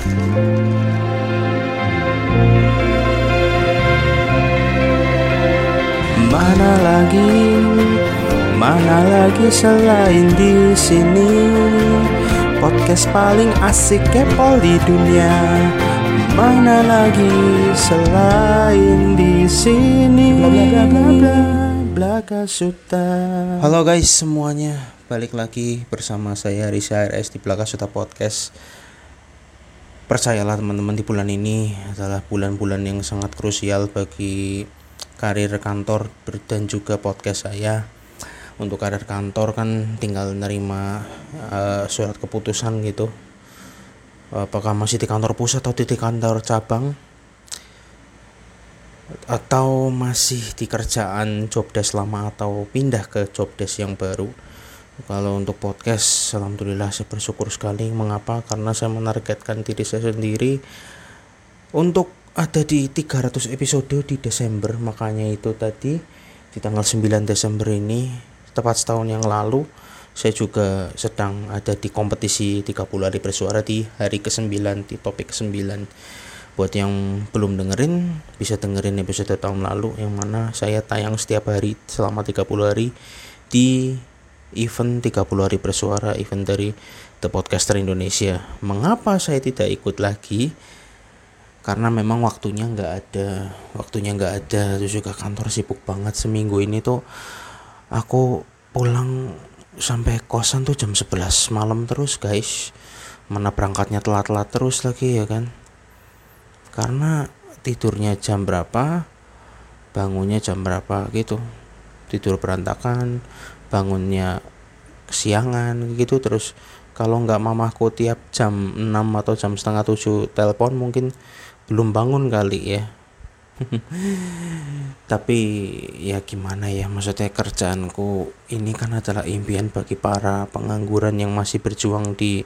Mana lagi selain di sini, podcast paling asik kepol di dunia. Mana lagi selain di sini, bla bla bla bla Blaga Suta. Halo guys semuanya, balik lagi bersama saya Risa RS di Blaga Suta Podcast. Percayalah teman-teman, di bulan ini adalah bulan-bulan yang sangat krusial bagi karir kantor dan juga podcast saya. Untuk karir kantor kan tinggal nerima surat keputusan gitu, apakah masih di kantor pusat atau di kantor cabang, atau masih di kerjaan job desk lama atau pindah ke job desk yang baru. Kalau untuk podcast, alhamdulillah saya bersyukur sekali. Mengapa? Karena saya menargetkan diri saya sendiri untuk ada di 300 episode di Desember. Makanya itu tadi di tanggal 9 Desember ini, tepat setahun yang lalu, saya juga sedang ada di kompetisi 30 hari bersuara di hari ke-9, di topik ke-9. Buat yang belum dengerin, bisa dengerin episode tahun lalu yang mana saya tayang setiap hari selama 30 hari di event 30 hari bersuara, event dari The Podcaster Indonesia. Mengapa saya tidak ikut lagi? Karena memang waktunya nggak ada, terus juga kantor sibuk banget. Seminggu ini tuh aku pulang sampai kosan tuh jam 11 malam terus guys. Mana berangkatnya telat-telat terus lagi ya kan. Karena tidurnya jam berapa, bangunnya jam berapa gitu. Tidur berantakan, bangunnya kesiangan gitu. Terus kalau nggak mamahku tiap jam 6 atau jam setengah 7 telepon, mungkin belum bangun kali ya. Tapi ya gimana ya, maksudnya kerjaanku ini kan adalah impian bagi para pengangguran yang masih berjuang di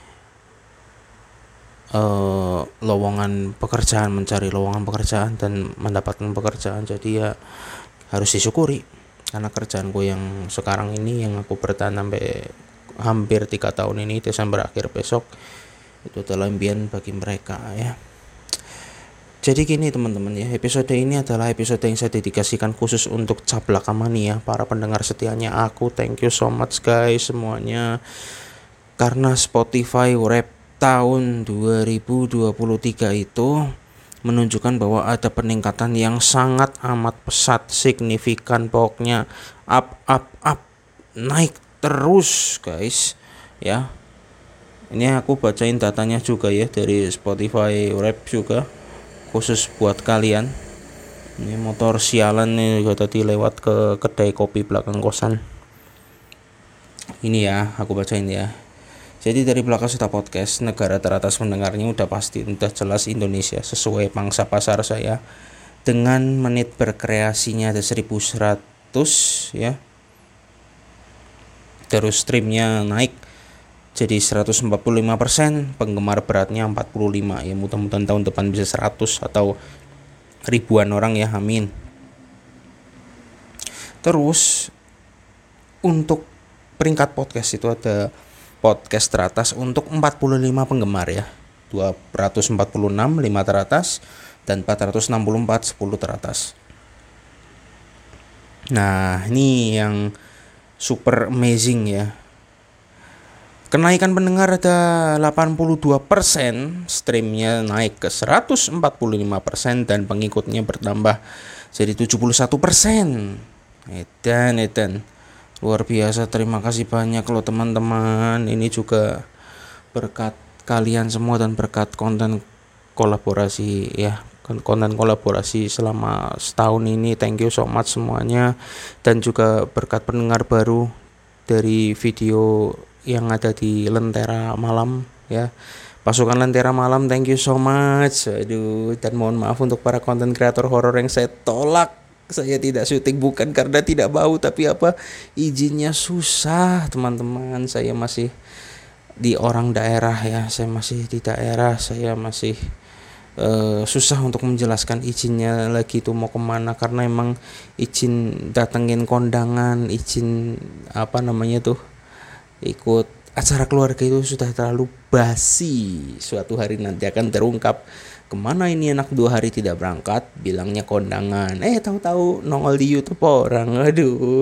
lowongan pekerjaan, mencari lowongan pekerjaan dan mendapatkan pekerjaan. Jadi ya harus disyukuri, karena kerjaanku yang sekarang ini yang aku bertahan sampai hampir 3 tahun ini, Desember akhir besok, itu adalah impian bagi mereka ya. Jadi gini teman-teman ya, episode ini adalah episode yang saya dedikasikan khusus untuk Cablaka Mania, para pendengar setianya aku. Thank you so much guys semuanya. Karena Spotify Rap tahun 2023 itu menunjukkan bahwa ada peningkatan yang sangat amat pesat, signifikan, pokoknya up, naik terus guys ya. Ini aku bacain datanya juga ya dari Spotify Rap juga, khusus buat kalian. Ini motor sialan nih juga tadi lewat ke kedai kopi belakang kosan. Ini ya, aku bacain ya. Jadi dari Blaga Suta Podcast, negara teratas mendengarnya udah jelas Indonesia sesuai pangsa pasar saya. Dengan menit berkreasinya ada 1100 ya. Terus streamnya naik jadi 145%, penggemar beratnya 45 ya. Mudah-mudahan tahun depan bisa 100 atau ribuan orang ya, amin. Terus untuk peringkat podcast itu ada podcast teratas untuk 45 penggemar ya, 246 5 teratas dan 464 10 teratas. Nah ini yang super amazing ya. Kenaikan pendengar ada 82%, streamnya naik ke 145% dan pengikutnya bertambah jadi 71%. Edan. Luar biasa, terima kasih banyak loh teman-teman. Ini juga berkat kalian semua dan berkat konten kolaborasi ya. Konten kolaborasi selama setahun ini. Thank you so much semuanya. Dan juga berkat pendengar baru dari video yang ada di Lentera Malam ya, pasukan Lentera Malam, thank you so much. Aduh, dan mohon maaf untuk para konten kreator horor yang saya tolak. Saya tidak syuting bukan karena tidak mau, tapi izinnya susah teman-teman. Saya masih di orang daerah ya, saya masih di daerah, saya masih susah untuk menjelaskan izinnya lagi tuh mau kemana, karena emang izin datengin kondangan, izin ikut acara keluarga itu sudah terlalu basi. Suatu hari nanti akan terungkap kemana ini anak 2 hari tidak berangkat, bilangnya kondangan. Tahu-tahu nongol di YouTube orang. Aduh.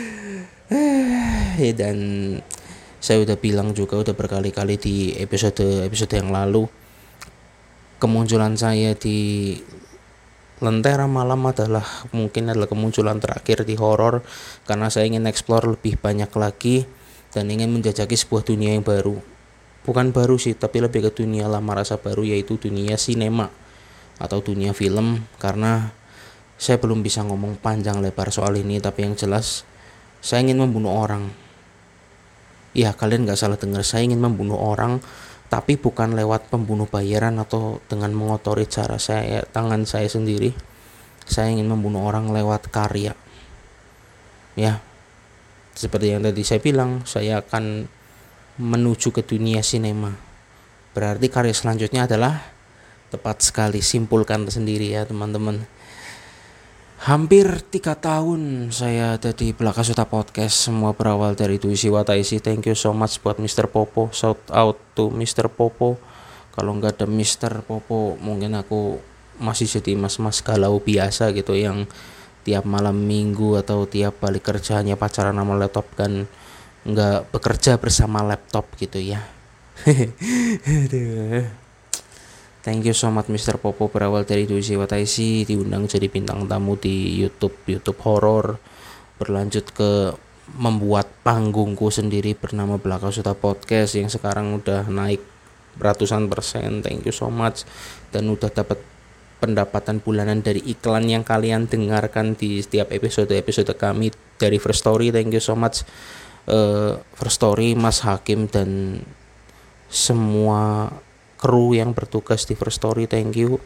Dan saya udah bilang juga, udah berkali-kali di episode yang lalu, kemunculan saya di Lentera Malam adalah kemunculan terakhir di horor, karena saya ingin explore lebih banyak lagi dan ingin menjajaki sebuah dunia yang baru. Bukan baru sih, tapi lebih ke dunia lama rasa baru, yaitu dunia sinema atau dunia film. Karena saya belum bisa ngomong panjang lebar soal ini, tapi yang jelas saya ingin membunuh orang. Ya, kalian gak salah dengar, saya ingin membunuh orang, tapi bukan lewat pembunuh bayaran atau dengan mengotori tangan saya sendiri. Saya ingin membunuh orang lewat karya. Ya, seperti yang tadi saya bilang, saya akan menuju ke dunia sinema. Berarti karya selanjutnya adalah, tepat sekali, simpulkan sendiri ya teman-teman. Hampir 3 tahun saya ada di Belakasuta Podcast. Semua berawal dari Duisi Wataisi. Thank you so much buat Mr. Popo. Shout out to Mr. Popo. Kalau nggak ada Mr. Popo, mungkin aku masih jadi mas-mas galau biasa gitu, yang tiap malam minggu atau tiap balik kerja hanya pacaran sama laptop dan nggak bekerja bersama laptop gitu ya. Aduh. Thank you so much Mr. Popo, berawal dari Duisi Wataisi, diundang jadi bintang tamu di YouTube horor, berlanjut ke membuat panggungku sendiri bernama Belakasuta Podcast yang sekarang udah naik ratusan persen. Thank you so much. Dan udah dapat pendapatan bulanan dari iklan yang kalian dengarkan di setiap episode kami dari First Story. Thank you so much First Story, Mas Hakim, dan semua kru yang bertugas di First Story. Thank you.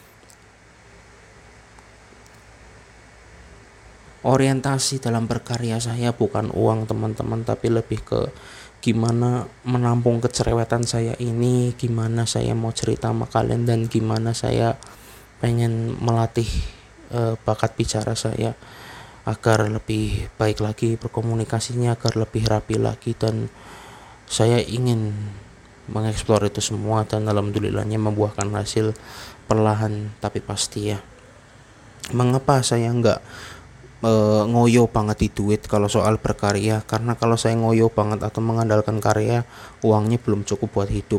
Orientasi dalam berkarya saya bukan uang teman-teman, tapi lebih ke gimana menampung kecerewetan saya ini, gimana saya mau cerita sama kalian, dan gimana saya pengen melatih bakat bicara saya agar lebih baik lagi berkomunikasinya, agar lebih rapi lagi. Dan saya ingin mengeksplor itu semua, dan alhamdulillahnya membuahkan hasil perlahan tapi pasti ya. Mengapa saya nggak ngoyo banget di duit kalau soal berkarya? Karena kalau saya ngoyo banget atau mengandalkan karya, uangnya belum cukup buat hidup.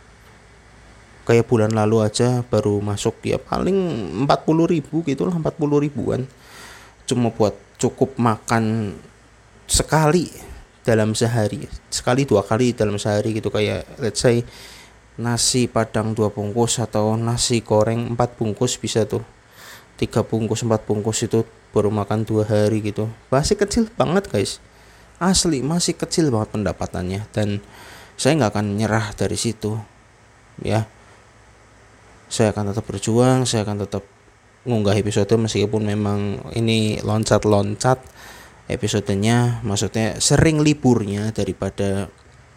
Kayak bulan lalu aja baru masuk ya paling 40.000 gitu lah, 40 ribuan cuma buat cukup makan sekali dalam sehari, sekali 2 kali dalam sehari gitu. Kayak let's say nasi padang 2 bungkus atau nasi goreng 4 bungkus bisa tuh, 3 bungkus 4 bungkus itu baru makan 2 hari gitu. Masih kecil banget guys, asli masih kecil banget pendapatannya. Dan saya gak akan nyerah dari situ ya. Saya akan tetap berjuang, saya akan tetap ngunggah episode meskipun memang ini loncat-loncat episodenya, maksudnya sering liburnya daripada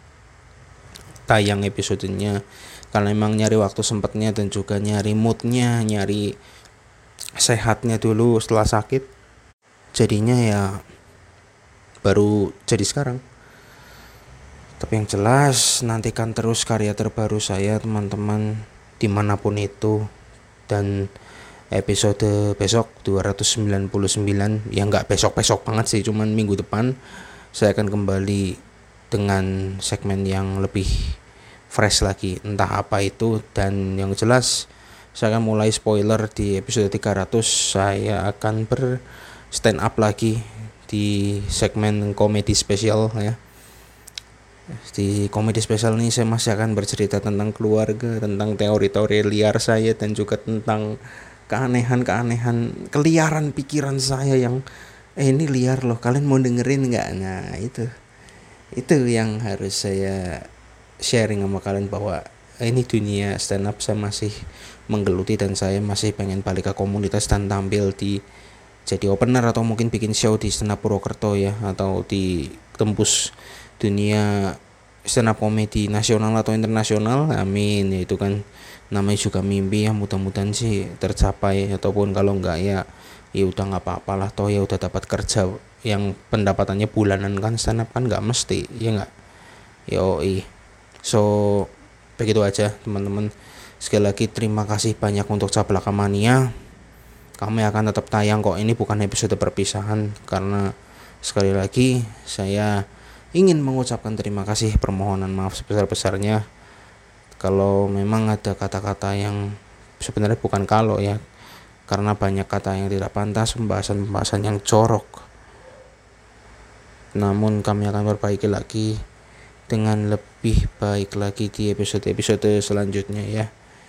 tayang episodenya, karena memang nyari waktu sempatnya dan juga nyari moodnya, nyari sehatnya dulu setelah sakit, jadinya ya baru jadi sekarang. Tapi yang jelas nantikan terus karya terbaru saya teman-teman dimanapun itu. Dan episode besok 299, ya nggak besok banget sih, cuman minggu depan saya akan kembali dengan segmen yang lebih fresh lagi, entah apa itu. Dan yang jelas saya akan mulai spoiler di episode 300, saya akan stand up lagi di segmen komedi spesial ya. Di komedi spesial ini saya masih akan bercerita tentang keluarga, tentang teori-teori liar saya, dan juga tentang keanehan-keanehan keliaran pikiran saya yang ini liar loh, kalian mau dengerin nggak? Nah itu yang harus saya sharing sama kalian, bahwa ini dunia stand up saya masih menggeluti, dan saya masih pengen balik ke komunitas dan tampil di jadi opener atau mungkin bikin show di stand up Purwokerto ya, atau di tembus dunia stand up komedi nasional atau internasional. Amin, ya itu kan namanya juga mimpi ya, mudah-mudahan sih tercapai, ataupun kalau enggak ya udah nggak apa-apa lah, toh ya udah dapat kerja yang pendapatannya bulanan kan. Stand up kan nggak mesti, ya nggak Yoi. So begitu aja teman-teman. Sekali lagi terima kasih banyak untuk Cablaka Mania. Kami akan tetap tayang kok, ini bukan episode perpisahan. Karena sekali lagi saya ingin mengucapkan terima kasih, permohonan maaf sebesar-besarnya kalau memang ada kata-kata yang sebenarnya bukan kalau ya, karena banyak kata yang tidak pantas, pembahasan yang jorok. Namun kami akan perbaiki lagi dengan lebih baik lagi di episode-episode selanjutnya ya.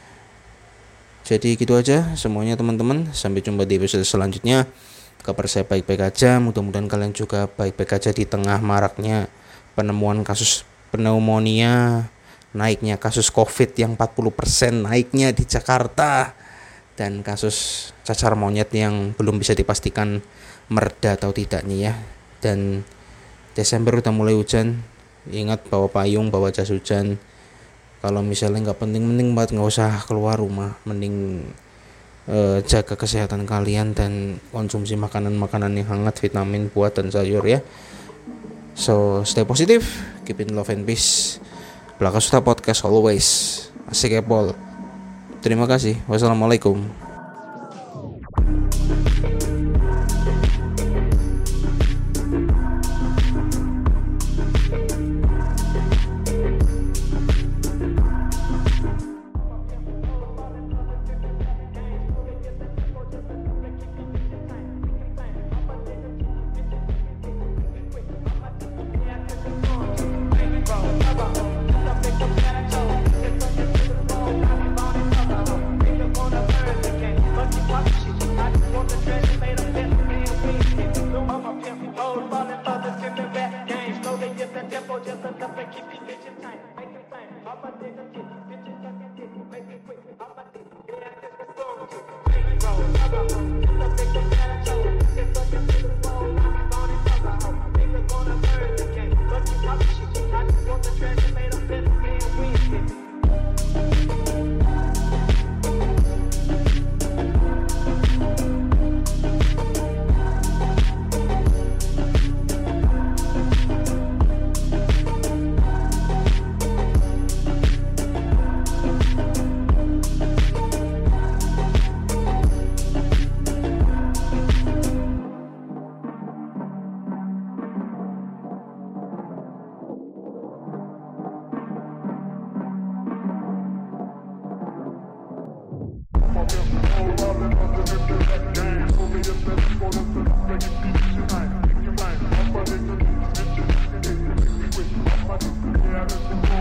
Jadi gitu aja semuanya teman-teman, sampai jumpa di episode selanjutnya. Kabar saya baik-baik aja, mudah-mudahan kalian juga baik-baik aja di tengah maraknya penemuan kasus pneumonia, naiknya kasus COVID yang 40% naiknya di Jakarta, dan kasus cacar monyet yang belum bisa dipastikan mereda atau tidak nih ya. Dan Desember udah mulai hujan, ingat bawa payung, bawa jas hujan. Kalau misalnya nggak penting-penting banget, nggak usah keluar rumah, mending jaga kesehatan kalian dan konsumsi makanan-makanan yang hangat, vitamin, buah dan sayur ya. So stay positive, keep in love and peace. Belaka Suta Podcast always. Asik ya Pol. Terima kasih. Wassalamualaikum. Yeah,